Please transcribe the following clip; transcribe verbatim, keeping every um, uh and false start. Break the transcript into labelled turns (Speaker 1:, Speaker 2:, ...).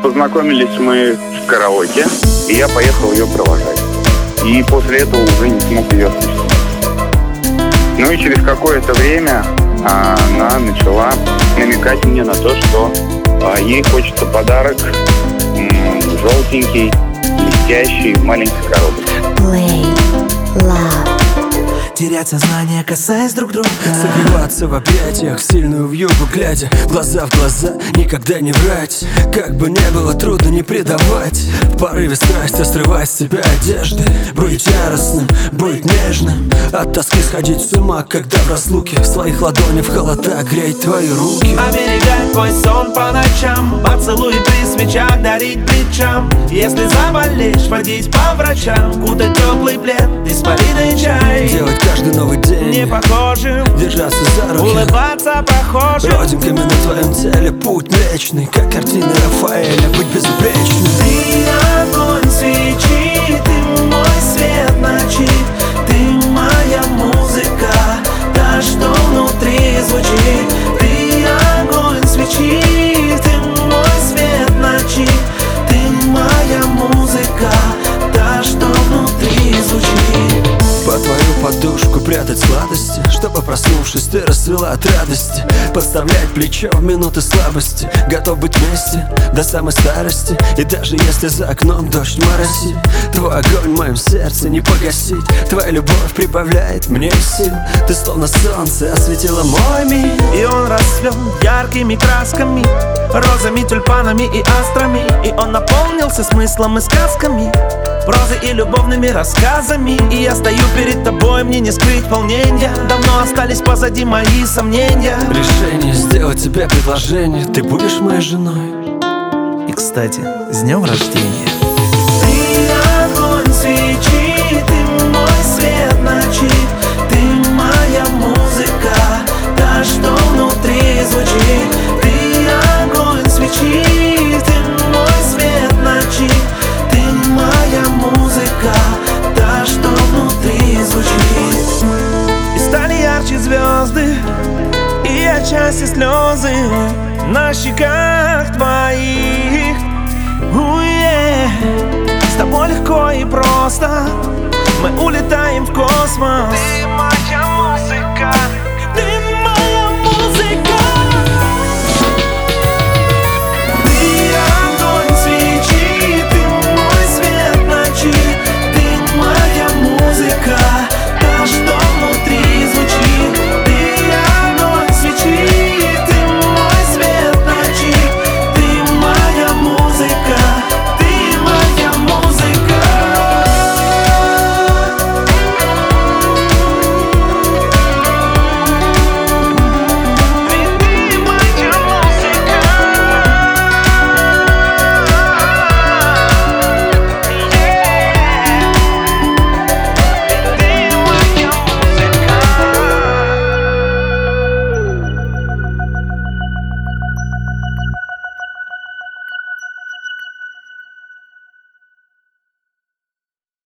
Speaker 1: Познакомились мы в караоке, и я поехал ее провожать. И после этого уже не смог ее отпустить. Ну и через какое-то время она начала намекать мне на то, что а, ей хочется подарок м- желтенький, блестящий, в маленькой коробочке.
Speaker 2: Play love.
Speaker 3: Терять сознание, касаясь друг друга,
Speaker 4: согреваться в объятиях, в сильную вьюгу глядя, глаза в глаза, никогда не врать. Как бы не было трудно не предавать, в порыве страсти срывать с себя одежды. Быть яростным, быть нежным, от тоски сходить с ума, когда в разлуке в своих ладонях в холода греть твои руки.
Speaker 3: Оберегать твой сон по ночам, поцелуй при свечах дарить плечам. Если заболеешь, водить по врачам, кутать теплый плед, испаренный чай.
Speaker 4: Делать каждый новый день
Speaker 3: не похожим,
Speaker 4: держаться за руки,
Speaker 3: улыбаться прохожим.
Speaker 4: Родинками на твоем теле путь млечный, как картины Рафаэля, быть безупречным.
Speaker 3: Ты огонь свечи, ты мой свет ночи, ты моя музыка, та, что внутри звучит. Ты огонь свечи, ты мой свет ночи, ты моя музыка, та, что внутри звучит.
Speaker 4: По твою подушку прятать сладости, чтобы, проснувшись, ты расцвела от радости. Подставлять плечо в минуты слабости, готов быть вместе до самой старости. И даже если за окном дождь моросит, твой огонь в моем сердце не погасить. Твоя любовь прибавляет мне сил, ты словно солнце осветила мой мир.
Speaker 3: И он расцвел яркими красками, розами, тюльпанами и астрами. И он наполнился смыслом и сказками, прозой и любовными рассказами. И я стою перед тобой, мне не скрыть волнения, давно остались позади мои сомнения.
Speaker 4: Решение сделать тебе предложение, ты будешь моей женой.
Speaker 3: И, кстати, с днем рождения. Ты огонь свечи, ты мой свет ночи, ты моя музыка, та, что внутри звучит. Ты огонь свечи, ты мой свет ночи, ты моя музыка, та, что внутри звучит. И стали ярче звезды, и от счастья слезы на щеках твоих. С тобой легко и просто мы улетаем в космос.